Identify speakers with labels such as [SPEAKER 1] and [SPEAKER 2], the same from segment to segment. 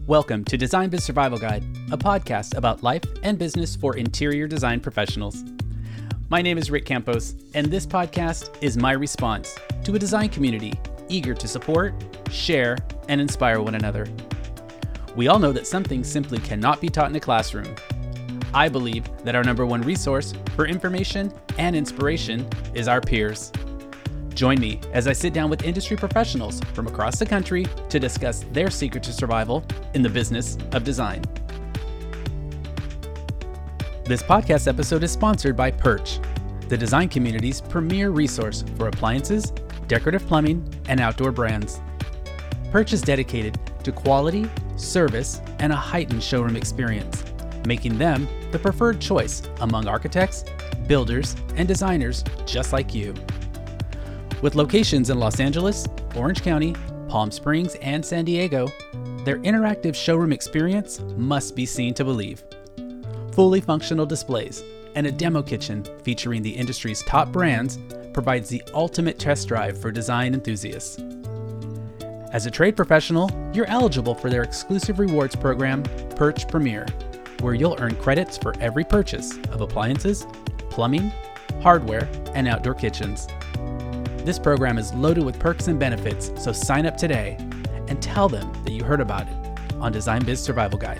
[SPEAKER 1] Welcome to Design Biz Survival Guide, a podcast about life and business for interior design professionals. My name is Rick Campos, and this podcast is my response to a design community eager to support, share, and inspire one another. We all know that some things simply cannot be taught in a classroom. I believe that our number one resource for information and inspiration is our peers. Join me as I sit down with industry professionals from across the country to discuss their secret to survival in the business of design. This podcast episode is sponsored by Perch, the design community's premier resource for appliances, decorative plumbing, and outdoor brands. Perch is dedicated to quality, service, and a heightened showroom experience, making them the preferred choice among architects, builders, and designers just like you. With locations in Los Angeles, Orange County, Palm Springs, and San Diego, their interactive showroom experience must be seen to believe. Fully functional displays and a demo kitchen featuring the industry's top brands provides the ultimate test drive for design enthusiasts. As a trade professional, you're eligible for their exclusive rewards program, Perch Premier, where you'll earn credits for every purchase of appliances, plumbing, hardware, and outdoor kitchens. This program is loaded with perks and benefits, so sign up today and tell them that you heard about it on Design Biz Survival Guide.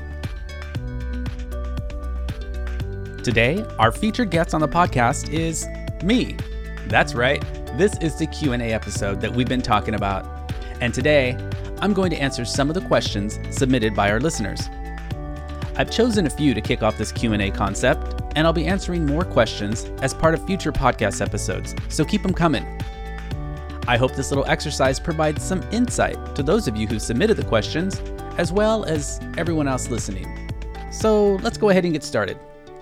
[SPEAKER 1] Today, our featured guest on the podcast is me. That's right, this is the Q&A episode that we've been talking about. And today, I'm going to answer some of the questions submitted by our listeners. I've chosen a few to kick off this Q&A concept, and I'll be answering more questions as part of future podcast episodes, so keep them coming. I hope this little exercise provides some insight to those of you who submitted the questions, as well as everyone else listening. So let's go ahead and get started.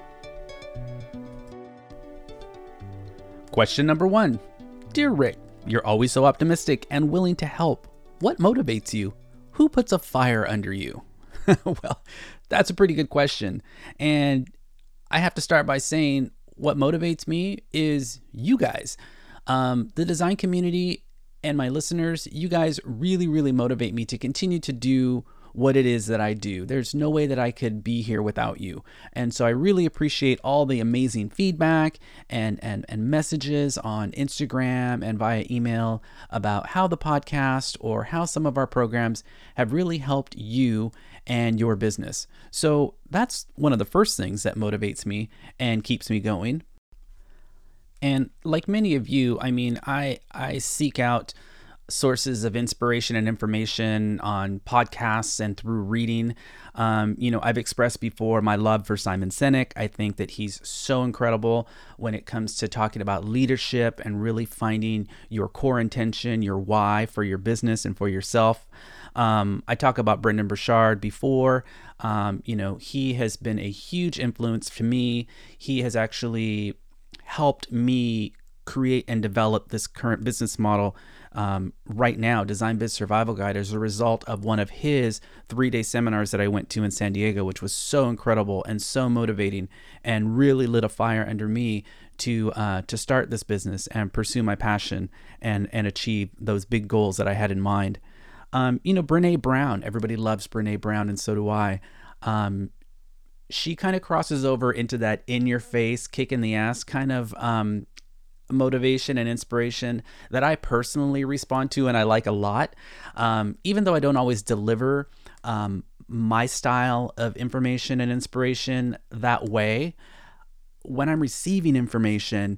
[SPEAKER 1] Question number 1. Dear Rick, you're always so optimistic and willing to help. What motivates you? Who puts a fire under you? Well, that's a pretty good question. And I have to start by saying what motivates me is you guys. The design community and my listeners, you guys really motivate me to continue to do what it is that I do. There's no way that I could be here without you. And so I really appreciate all the amazing feedback and messages on Instagram and via email about how the podcast or how some of our programs have really helped you and your business. So that's one of the first things that motivates me and keeps me going. And like many of you, I seek out sources of inspiration and information on podcasts and through reading. I've expressed before my love for Simon Sinek. I think that he's so incredible when it comes to talking about leadership and really finding your core intention, your why for your business and for yourself. I talk about Brendon Burchard before. He has been a huge influence to me. He has actually helped me create and develop this current business model right now, Design Biz Survival Guide, as a result of one of his 3-day seminars that I went to in San Diego, which was so incredible and so motivating and really lit a fire under me to start this business and pursue my passion and achieve those big goals that I had in mind. Brené Brown, everybody loves Brené Brown, and so do I. She kind of crosses over into that in-your-face, kick-in-the-ass kind of motivation and inspiration that I personally respond to and I like a lot. Even though I don't always deliver my style of information and inspiration that way, when I'm receiving information,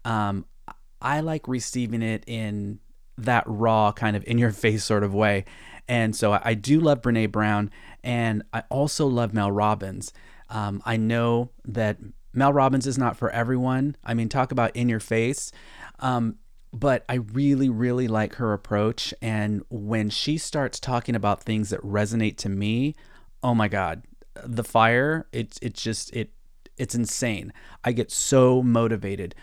[SPEAKER 1] I like receiving it in that raw kind of in-your-face sort of way. And so I do love Brené Brown, and I also love Mel Robbins. I know that Mel Robbins is not for everyone. Talk about in your face. But I really like her approach. And when she starts talking about things that resonate to me, oh my God, the fire, it's insane. I get so motivated.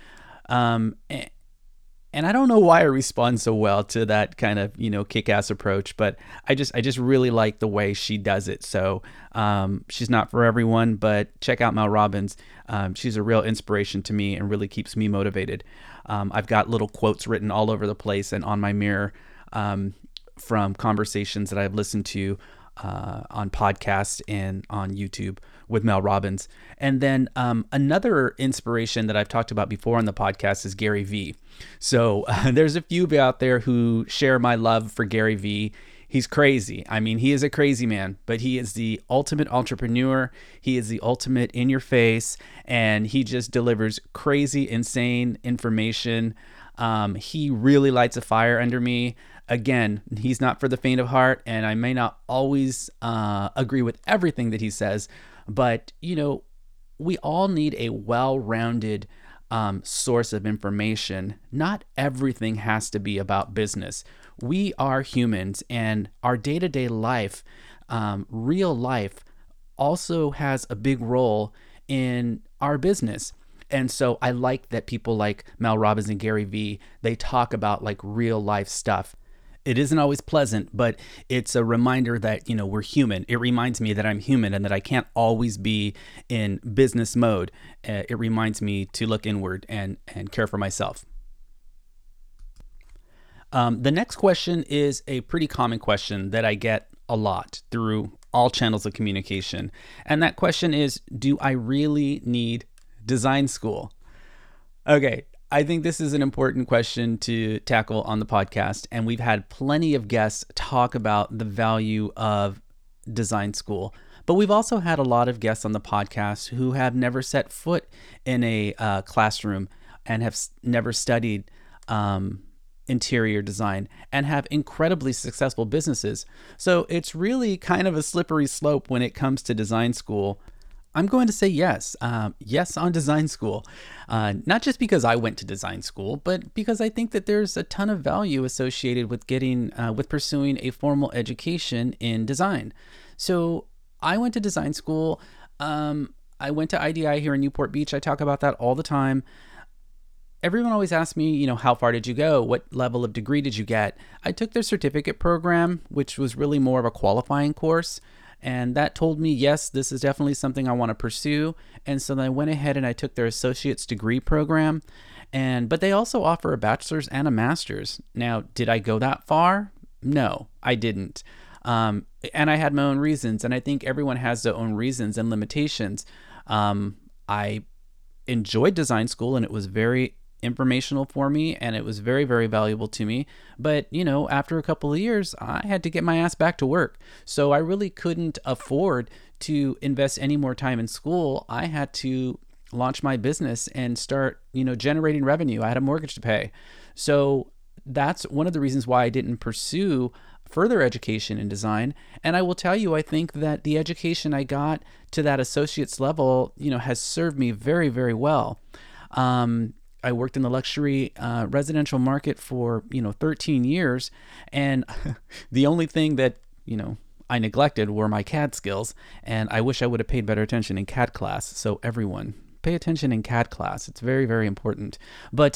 [SPEAKER 1] And I don't know why I respond so well to that kind of, kick-ass approach, but I just really like the way she does it. So she's not for everyone, but check out Mel Robbins. She's a real inspiration to me and really keeps me motivated. I've got little quotes written all over the place and on my mirror from conversations that I've listened to on podcasts and on YouTube with Mel Robbins. And then another inspiration that I've talked about before on the podcast is Gary Vee. So there's a few out there who share my love for Gary Vee. He's crazy. I mean, he is a crazy man, but he is the ultimate entrepreneur. He is the ultimate in your face, and he just delivers crazy, insane information. He really lights a fire under me. Again, he's not for the faint of heart, and I may not always agree with everything that he says, but we all need a well-rounded source of information. Not everything has to be about business. We are humans, and our day-to-day life, real life, also has a big role in our business. And so I like that people like Mel Robbins and Gary Vee, they talk about like real life stuff. It isn't always pleasant, but it's a reminder that, we're human. It reminds me that I'm human and that I can't always be in business mode. It reminds me to look inward and care for myself. The next question is a pretty common question that I get a lot through all channels of communication. And that question is, do I really need design school? Okay, I think this is an important question to tackle on the podcast, and we've had plenty of guests talk about the value of design school. But we've also had a lot of guests on the podcast who have never set foot in a classroom and have never studied interior design and have incredibly successful businesses. So it's really kind of a slippery slope when it comes to design school. I'm going to say yes. Yes on design school. Not just because I went to design school, but because I think that there's a ton of value associated with with pursuing a formal education in design. So I went to design school. I went to IDI here in Newport Beach. I talk about that all the time. Everyone always asks me, how far did you go? What level of degree did you get? I took their certificate program, which was really more of a qualifying course. And that told me, yes, this is definitely something I want to pursue. And so then I went ahead and I took their associate's degree program. But they also offer a bachelor's and a master's. Now, did I go that far? No, I didn't. And I had my own reasons. And I think everyone has their own reasons and limitations. I enjoyed design school, and it was very informational for me, and it was very, very valuable to me. But, after a couple of years, I had to get my ass back to work. So I really couldn't afford to invest any more time in school. I had to launch my business and start, generating revenue. I had a mortgage to pay. So that's one of the reasons why I didn't pursue further education in design. And I will tell you, I think that the education I got to that associate's level, has served me very, very well. I worked in the luxury residential market for 13 years, and the only thing that I neglected were my CAD skills, and I wish I would have paid better attention in CAD class. So everyone, pay attention in CAD class; it's very, very important. But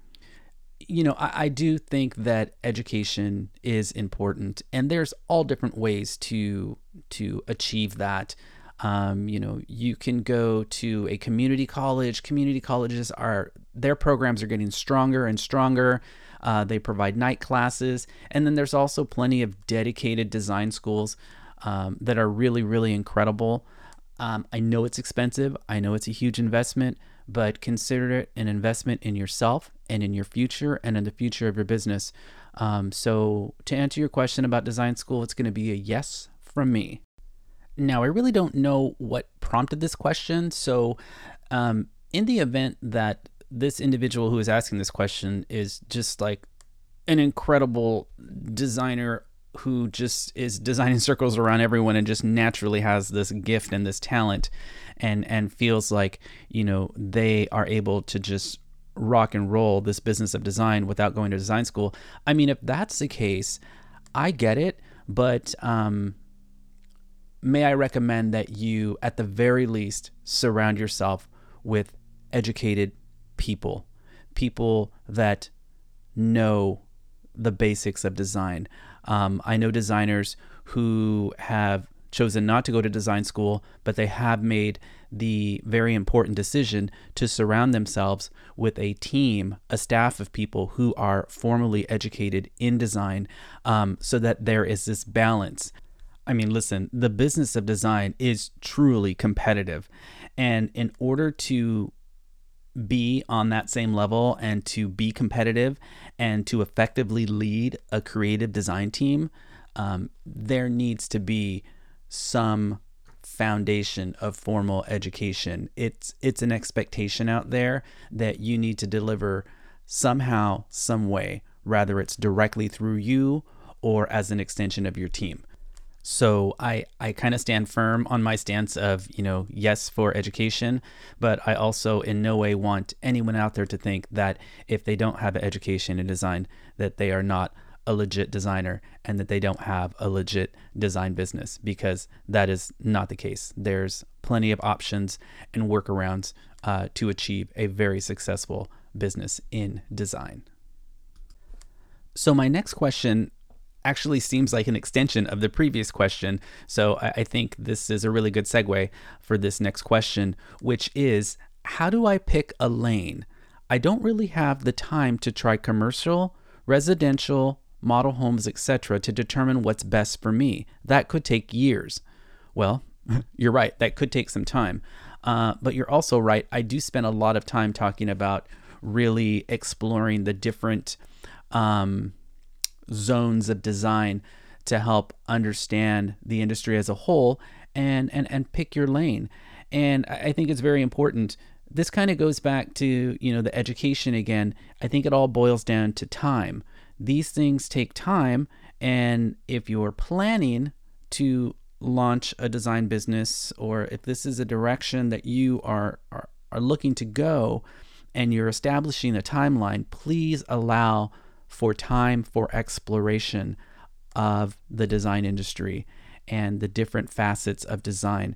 [SPEAKER 1] I do think that education is important, and there's all different ways to achieve that. You can go to a community college. Community colleges their programs are getting stronger and stronger. They provide night classes. And then there's also plenty of dedicated design schools that are really, really incredible. I know it's expensive. I know it's a huge investment, but consider it an investment in yourself and in your future and in the future of your business. So to answer your question about design school, it's going to be a yes from me. Now, I really don't know what prompted this question. So in the event that this individual who is asking this question is just like an incredible designer who just is designing circles around everyone and just naturally has this gift and this talent and feels like, they are able to just rock and roll this business of design without going to design school. I mean, if that's the case, I get it, but may I recommend that you, at the very least, surround yourself with educated people that know the basics of design. I know designers who have chosen not to go to design school, but they have made the very important decision to surround themselves with a team, a staff of people who are formally educated in design, so that there is this balance. I mean, listen, the business of design is truly competitive. And in order to be on that same level and to be competitive and to effectively lead a creative design team, there needs to be some foundation of formal education. It's an expectation out there that you need to deliver somehow, some way, rather it's directly through you or as an extension of your team. So I kind of stand firm on my stance of, yes for education, but I also in no way want anyone out there to think that if they don't have an education in design, that they are not a legit designer and that they don't have a legit design business, because that is not the case. There's plenty of options and workarounds to achieve a very successful business in design. So my next question actually seems like an extension of the previous question. So I think this is a really good segue for this next question, which is, how do I pick a lane? I don't really have the time to try commercial, residential, model homes, etc. to determine what's best for me. That could take years. Well, you're right. That could take some time. But you're also right. I do spend a lot of time talking about really exploring the different zones of design to help understand the industry as a whole and pick your lane. And I think it's very important. This kind of goes back to, the education again. I think it all boils down to time. These things take time. And if you're planning to launch a design business, or if this is a direction that you are looking to go and you're establishing a timeline, please allow for time for exploration of the design industry and the different facets of design.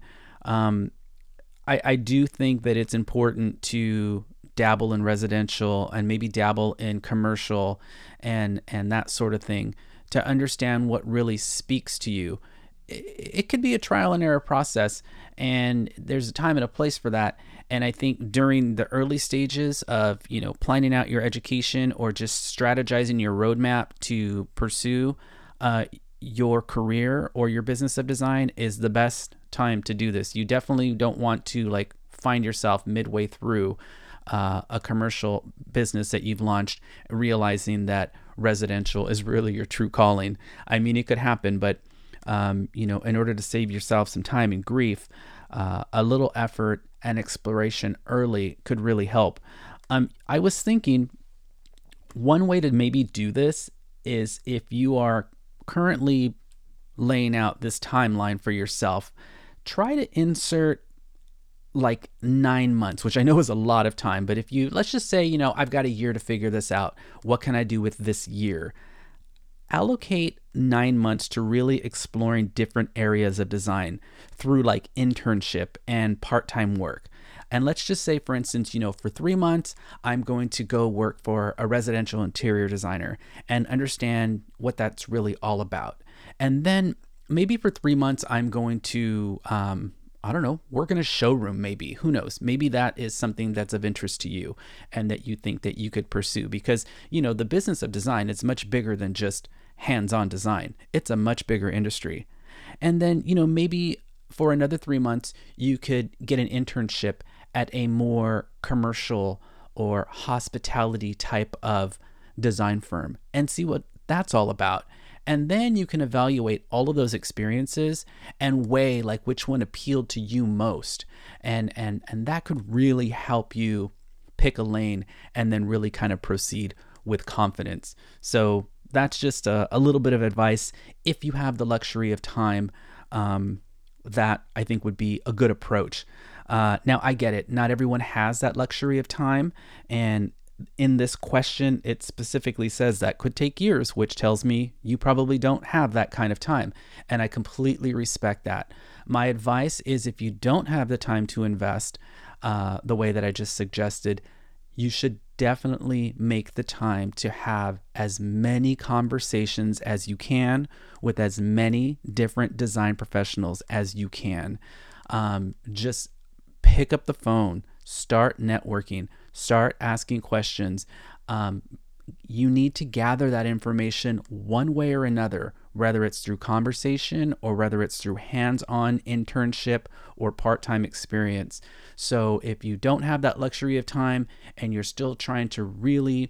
[SPEAKER 1] I do think that it's important to dabble in residential and maybe dabble in commercial and that sort of thing to understand what really speaks to you. It could be a trial and error process, and there's a time and a place for that. And I think during the early stages of, planning out your education or just strategizing your roadmap to pursue your career or your business of design is the best time to do this. You definitely don't want to find yourself midway through a commercial business that you've launched, realizing that residential is really your true calling. I mean, it could happen, but in order to save yourself some time and grief, a little effort and exploration early could really help. I was thinking one way to maybe do this is, if you are currently laying out this timeline for yourself, try to insert 9 months, which I know is a lot of time, but if let's just say, I've got a year to figure this out. What can I do with this year? Allocate 9 months to really exploring different areas of design through internship and part-time work. And let's just say, for instance, for 3 months, I'm going to go work for a residential interior designer and understand what that's really all about. And then maybe for 3 months, I'm going to, work in a showroom, maybe. Who knows? Maybe that is something that's of interest to you and that you think that you could pursue, because, the business of design is much bigger than just hands-on design. It's a much bigger industry. And then, maybe for another 3 months, you could get an internship at a more commercial or hospitality type of design firm and see what that's all about. And then you can evaluate all of those experiences and weigh which one appealed to you most. And that could really help you pick a lane and then really kind of proceed with confidence. So that's just a little bit of advice. If you have the luxury of time, that I think would be a good approach. Now, I get it. Not everyone has that luxury of time. And in this question, it specifically says that could take years, which tells me you probably don't have that kind of time. And I completely respect that. My advice is, if you don't have the time to invest the way that I just suggested, you should definitely make the time to have as many conversations as you can with as many different design professionals as you can. Just pick up the phone, start networking, start asking questions, you need to gather that information one way or another, whether it's through conversation or whether it's through hands-on internship or part-time experience. So if you don't have that luxury of time and you're still trying to really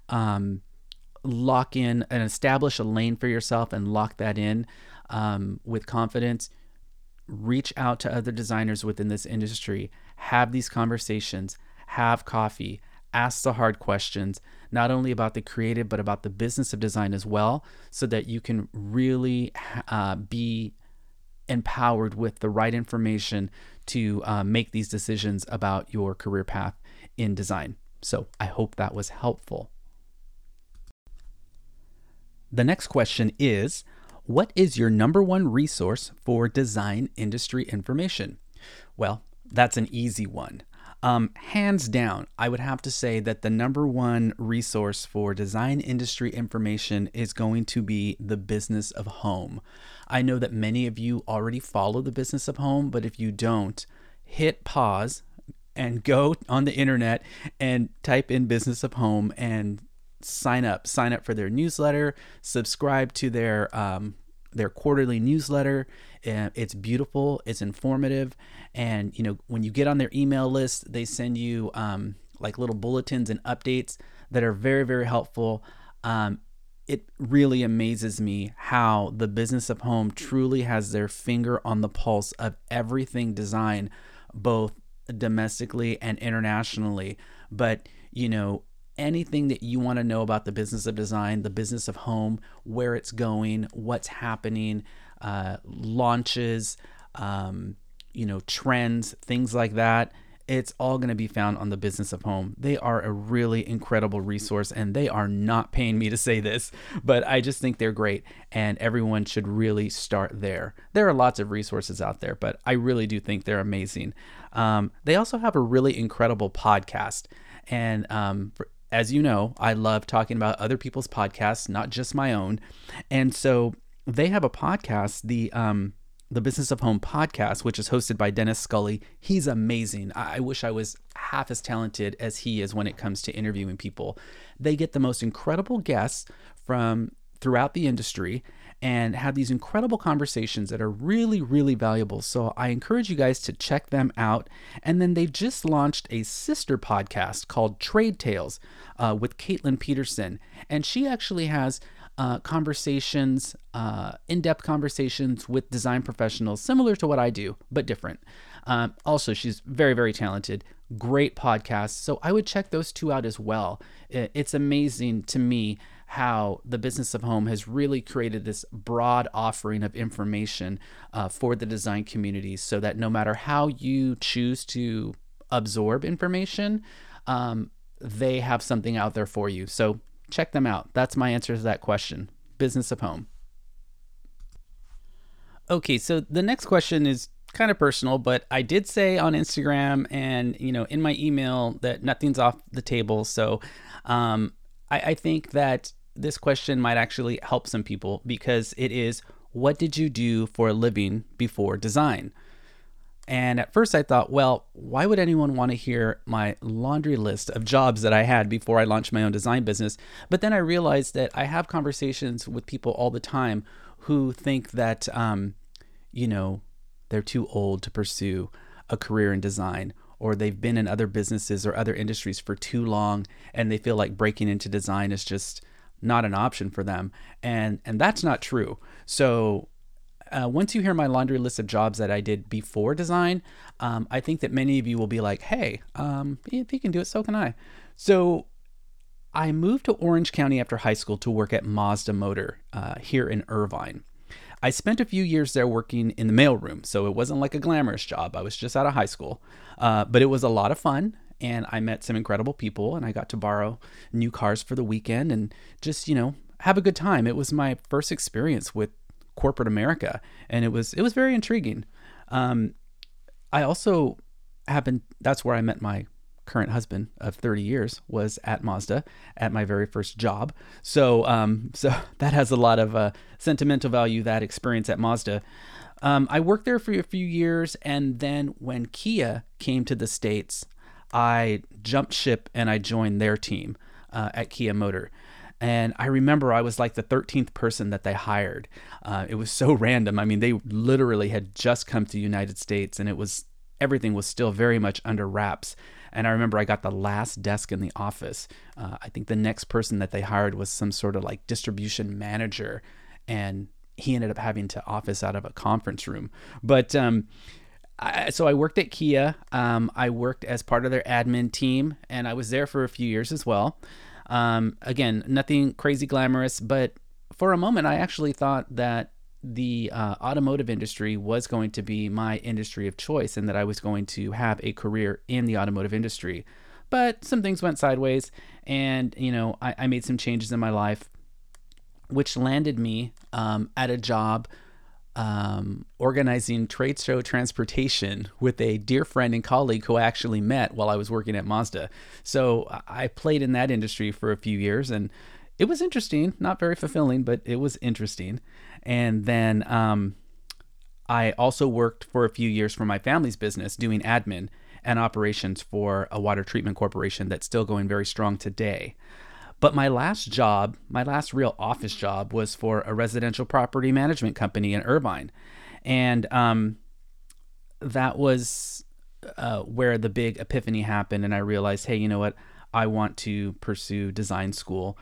[SPEAKER 1] lock in and establish a lane for yourself and lock that in with confidence, reach out to other designers within this industry, have these conversations, have coffee, ask the hard questions, not only about the creative, but about the business of design as well, so that you can really be empowered with the right information to make these decisions about your career path in design. So I hope that was helpful. The next question is, what is your number one resource for design industry information? Well, that's an easy one. Hands down, I would have to say that the number one resource for design industry information is going to be the Business of Home. I know that many of you already follow the Business of Home, but if you don't, hit pause and go on the internet and type in Business of Home and sign up for their newsletter, subscribe to their quarterly newsletter. It's beautiful, it's informative, and when you get on their email list, they send you like little bulletins and updates that are very, very helpful. It really amazes me how the Business of Home truly has their finger on the pulse of everything design, both domestically and internationally. But anything that you want to know about the business of design, the Business of Home, where it's going, what's happening, launches, trends, things like that, it's all going to be found on the Business of Home. They are a really incredible resource, and they are not paying me to say this, but I just think they're great, and everyone should really start there. There are lots of resources out there, but I really do think they're amazing. They also have a really incredible podcast, and as you know, I love talking about other people's podcasts, not just my own. And so they have a podcast, the Business of Home podcast, which is hosted by Dennis Scully. He's amazing. I wish I was half as talented as he is when it comes to interviewing people. They get the most incredible guests from throughout the industry and have these incredible conversations that are really, really valuable. So I encourage you guys to check them out. And then they just launched a sister podcast called Trade Tales with Caitlin Peterson. And she actually has conversations, in-depth conversations with design professionals, similar to what I do, but different. Also, she's very, very talented. Great podcast. So I would check those two out as well. It's amazing to me how the Business of Home has really created this broad offering of information for the design community, so that no matter how you choose to absorb information, they have something out there for you. So check them out. That's my answer to that question. Business of Home. Okay, so the next question is kind of personal, but I did say on Instagram and in my email that nothing's off the table. So I think that this question might actually help some people, because it is, what did you do for a living before design? And at first I thought, well, why would anyone want to hear my laundry list of jobs that I had before I launched my own design business? But then I realized that I have conversations with people all the time who think that, they're too old to pursue a career in design, or they've been in other businesses or other industries for too long, and they feel like breaking into design is just not an option for them. And that's not true. So once you hear my laundry list of jobs that I did before design, I think that many of you will be like, hey, if he can do it, so can I. So I moved to Orange County after high school to work at Mazda Motor here in Irvine. I spent a few years there working in the mailroom, so it wasn't like a glamorous job. I was just out of high school, but it was a lot of fun, and I met some incredible people, and I got to borrow new cars for the weekend and just, have a good time. It was my first experience with corporate America, and it was very intriguing. I also that's where I met my current husband of 30 years, was at Mazda at my very first job. So that has a lot of sentimental value, that experience at Mazda. I worked there for a few years, and then when Kia came to the States, I jumped ship and I joined their team. at Kia Motor. And I remember I was like the 13th person that they hired. It was so random. I mean, they literally had just come to the United States, and everything was still very much under wraps. And I remember I got the last desk in the office. I think the next person that they hired was some sort of like distribution manager, and he ended up having to office out of a conference room. But so I worked at Kia. I worked as part of their admin team, and I was there for a few years as well. Again, nothing crazy glamorous, but for a moment, I actually thought that the automotive industry was going to be my industry of choice and that I was going to have a career in the automotive industry. But some things went sideways, and I made some changes in my life, which landed me at a job organizing trade show transportation with a dear friend and colleague who I actually met while I was working at Mazda. So I played in that industry for a few years, and it was interesting, not very fulfilling, but it was interesting. And then I also worked for a few years for my family's business doing admin and operations for a water treatment corporation that's still going very strong today. But my last job, my last real office job, was for a residential property management company in Irvine. And that was where the big epiphany happened. And I realized, hey, you know what? I want to pursue design school.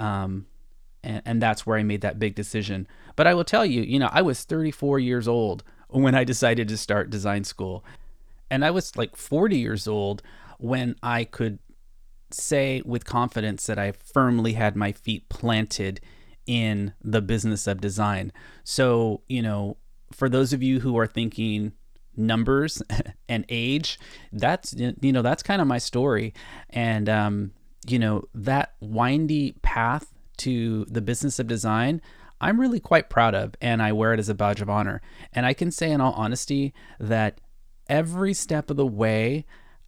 [SPEAKER 1] And that's where I made that big decision. But I will tell you, I was 34 years old when I decided to start design school. And I was like 40 years old when I could say with confidence that I firmly had my feet planted in the business of design. So, for those of you who are thinking numbers and age, that's kind of my story. And, that windy path to the business of design, I'm really quite proud of, and I wear it as a badge of honor. And I can say in all honesty that every step of the way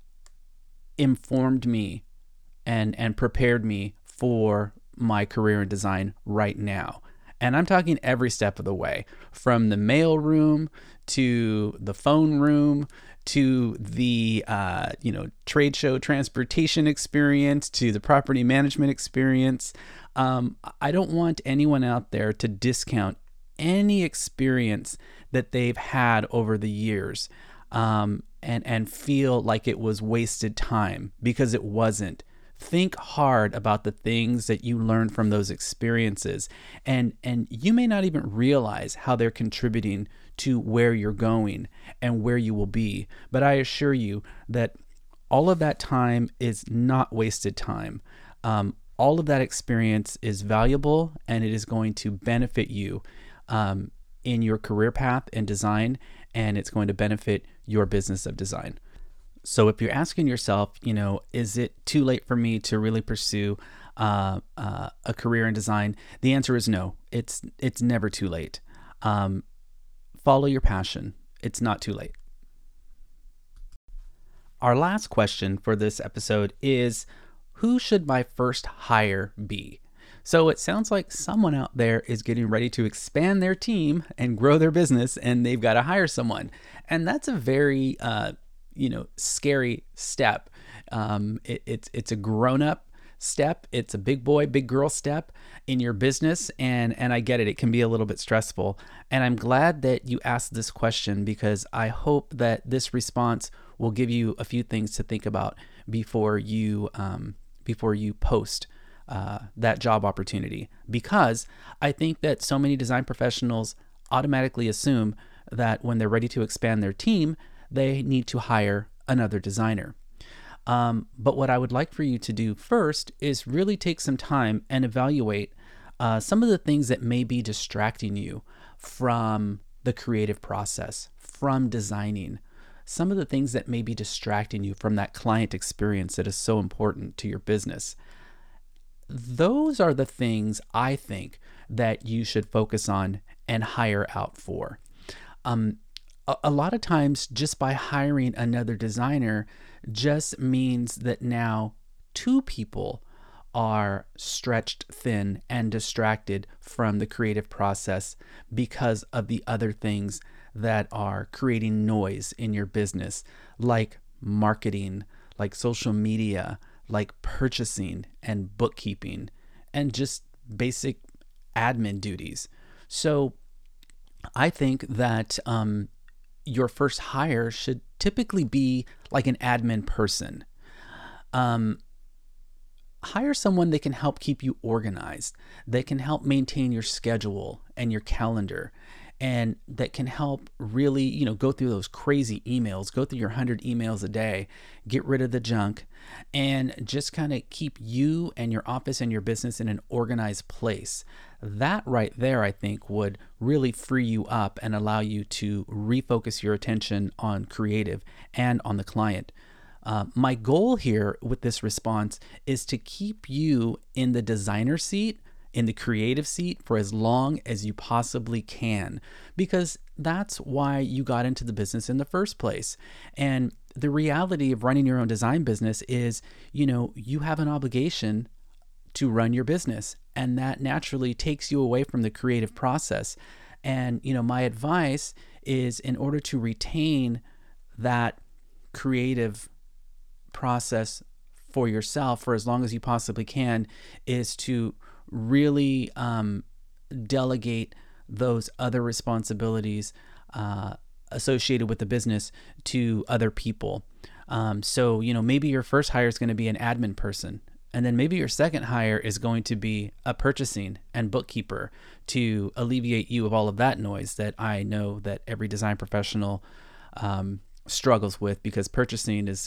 [SPEAKER 1] informed me and prepared me for my career in design right now. And I'm talking every step of the way, from the mail room to the phone room to the trade show transportation experience to the property management experience. I don't want anyone out there to discount any experience that they've had over the years and feel like it was wasted time, because it wasn't. Think hard about the things that you learned from those experiences, and you may not even realize how they're contributing to where you're going and where you will be. But I assure you that all of that time is not wasted time. All of that experience is valuable, and it is going to benefit you in your career path in design, and it's going to benefit your business of design. So if you're asking yourself, is it too late for me to really pursue a career in design? The answer is no. It's never too late. Follow your passion. It's not too late. Our last question for this episode is, who should my first hire be? So it sounds like someone out there is getting ready to expand their team and grow their business, and they've got to hire someone. And that's a very scary step. It's a grown-up step. It's a big boy, big girl step in your business. And I get it. It can be a little bit stressful. And I'm glad that you asked this question, because I hope that this response will give you a few things to think about before you post that job opportunity. Because I think that so many design professionals automatically assume that when they're ready to expand their team, they need to hire another designer. But what I would like for you to do first is really take some time and evaluate some of the things that may be distracting you from the creative process, from designing, some of the things that may be distracting you from that client experience that is so important to your business. Those are the things I think that you should focus on and hire out for. A lot of times, just by hiring another designer just means that now two people are stretched thin and distracted from the creative process because of the other things that are creating noise in your business, like marketing, like social media, like purchasing and bookkeeping and just basic admin duties. So I think that your first hire should typically be like an admin person. Um, Hire someone that can help keep you organized, that can help maintain your schedule and your calendar, and that can help really, go through those crazy emails, go through your 100 emails a day, get rid of the junk, and just kind of keep you and your office and your business in an organized place. That right there, I think, would really free you up and allow you to refocus your attention on creative and on the client. My goal here with this response is to keep you in the designer seat, in the creative seat for as long as you possibly can, because that's why you got into the business in the first place. And the reality of running your own design business is, you have an obligation to run your business, and that naturally takes you away from the creative process. And, my advice is, in order to retain that creative process for yourself for as long as you possibly can, is to really delegate those other responsibilities associated with the business to other people. So, maybe your first hire is going to be an admin person. And then maybe your second hire is going to be a purchasing and bookkeeper to alleviate you of all of that noise that I know that every design professional struggles with, because purchasing is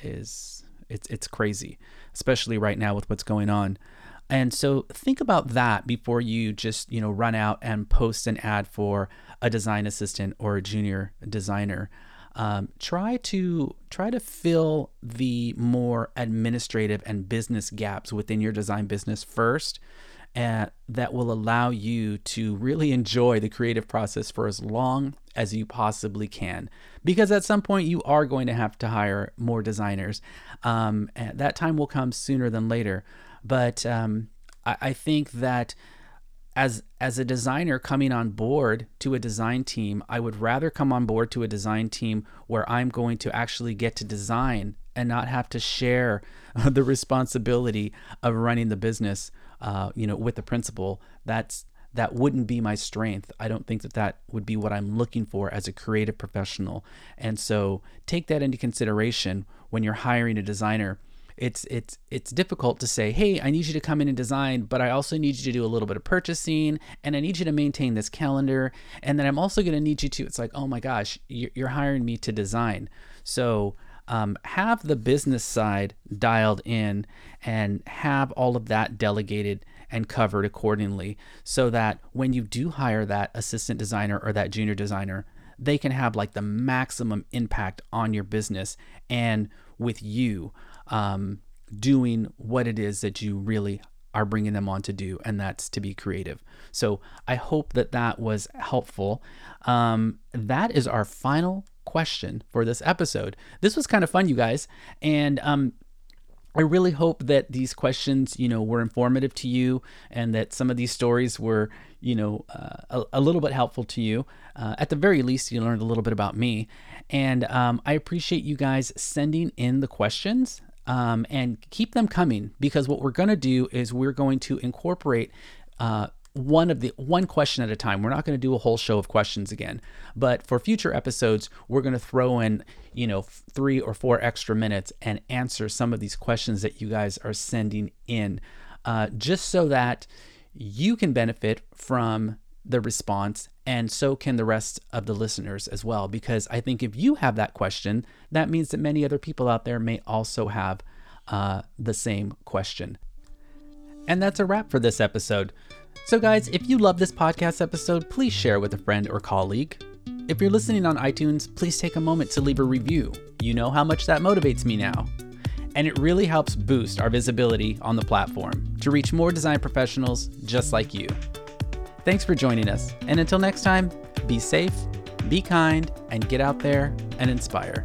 [SPEAKER 1] it's crazy, especially right now with what's going on. And so think about that before you just run out and post an ad for a design assistant or a junior designer. Try to fill the more administrative and business gaps within your design business first, and that will allow you to really enjoy the creative process for as long as you possibly can. Because at some point you are going to have to hire more designers. And that time will come sooner than later. But I think that as a designer coming on board to a design team, I would rather come on board to a design team where I'm going to actually get to design and not have to share the responsibility of running the business, with the principal. That wouldn't be my strength. I don't think that would be what I'm looking for as a creative professional. And so take that into consideration when you're hiring a designer. It's difficult to say, hey, I need you to come in and design, but I also need you to do a little bit of purchasing, and I need you to maintain this calendar, and then I'm also going to need you to. It's like, oh my gosh, you're hiring me to design. So have the business side dialed in and have all of that delegated and covered accordingly, so that when you do hire that assistant designer or that junior designer, they can have like the maximum impact on your business and with you doing what it is that you really are bringing them on to do, and that's to be creative. So I hope that was helpful. That is our final question for this episode. This was kind of fun, you guys, and I really hope that these questions, were informative to you, and that some of these stories were, a little bit helpful to you. At the very least, you learned a little bit about me, and I appreciate you guys sending in the questions. And keep them coming, because what we're going to do is we're going to incorporate one question at a time. We're not going to do a whole show of questions again, but for future episodes, we're going to throw in 3 or 4 extra minutes and answer some of these questions that you guys are sending in, just so that you can benefit from the response, and so can the rest of the listeners as well. Because I think if you have that question, that means that many other people out there may also have the same question. And that's a wrap for this episode. So guys, if you love this podcast episode, please share with a friend or colleague. If you're listening on iTunes, please take a moment to leave a review. You know how much that motivates me now. And it really helps boost our visibility on the platform to reach more design professionals just like you. Thanks for joining us. And until next time, be safe, be kind, and get out there and inspire.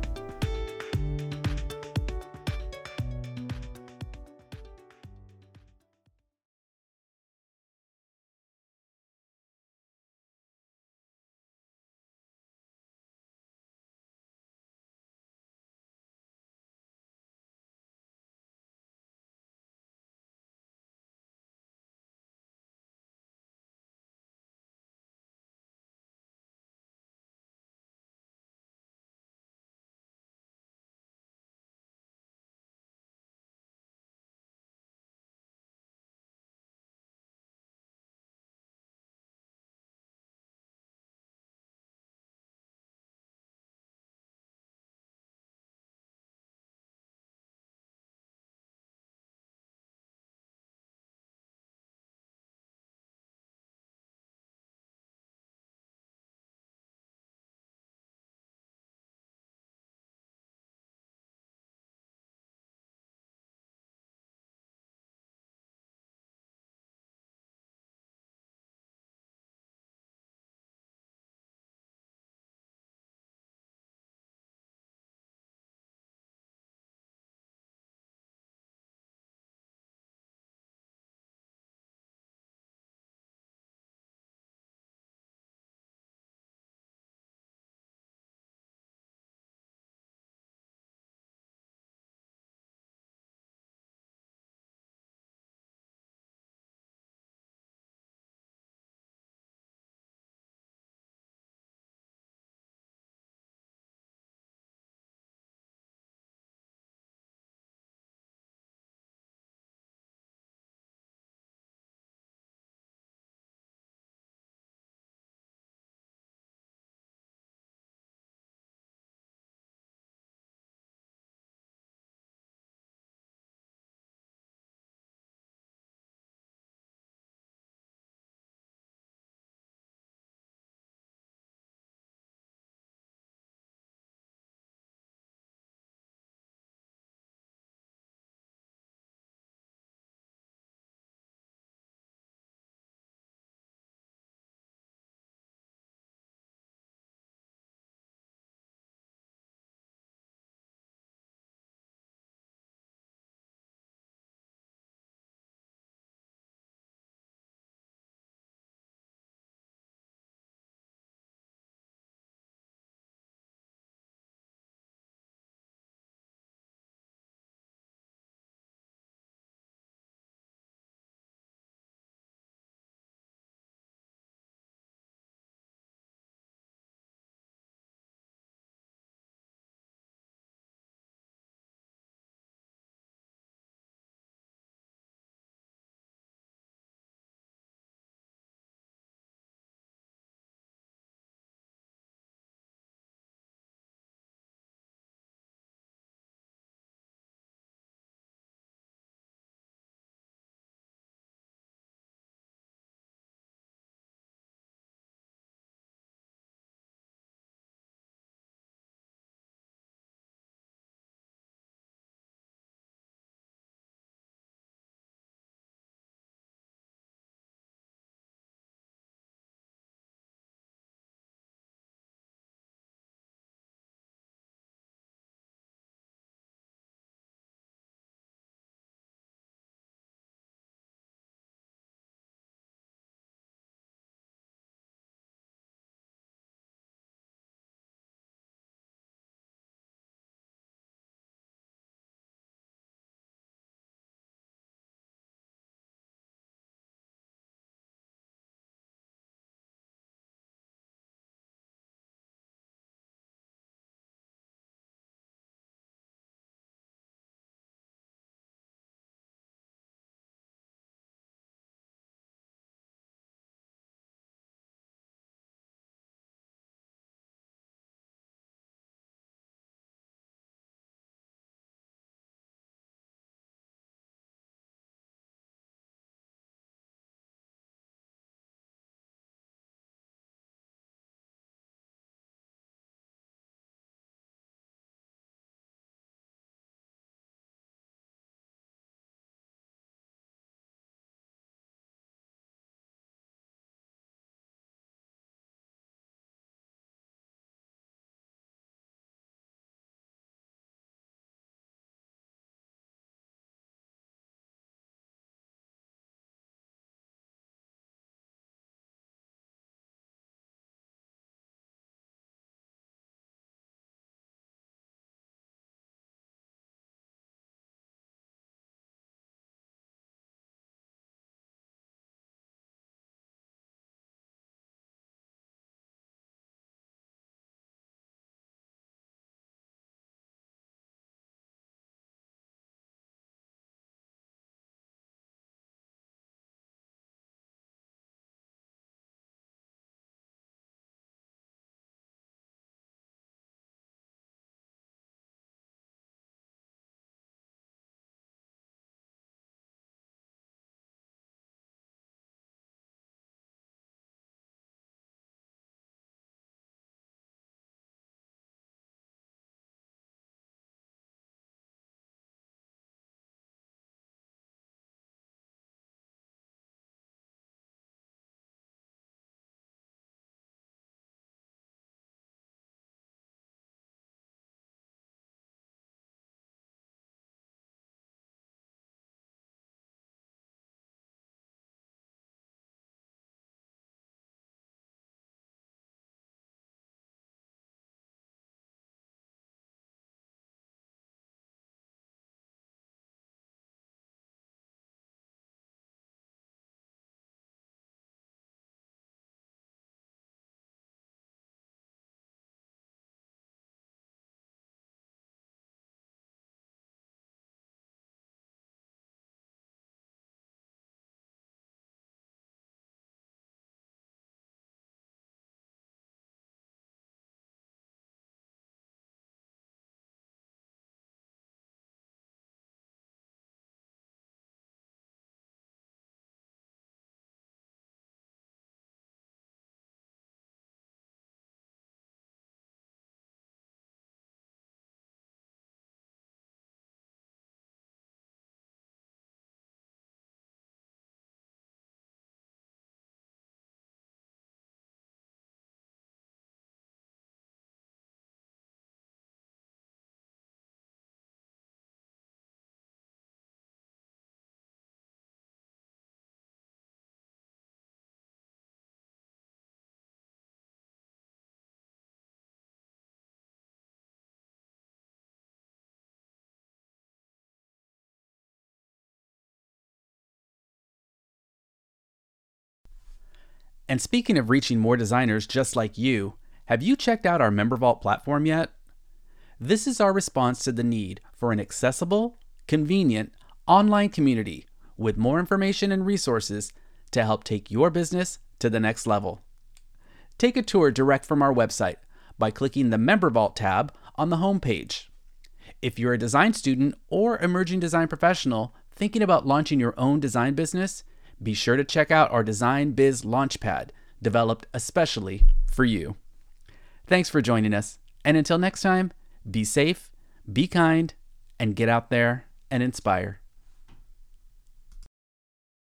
[SPEAKER 1] And speaking of reaching more designers just like you, have you checked out our Member Vault platform yet? This is our response to the need for an accessible, convenient, online community with more information and resources to help take your business to the next level. Take a tour direct from our website by clicking the Member Vault tab on the homepage. If you're a design student or emerging design professional thinking about launching your own design business, be sure to check out our Design Biz Launchpad, developed especially for you. Thanks for joining us, and until next time, be safe, be kind, and get out there and inspire.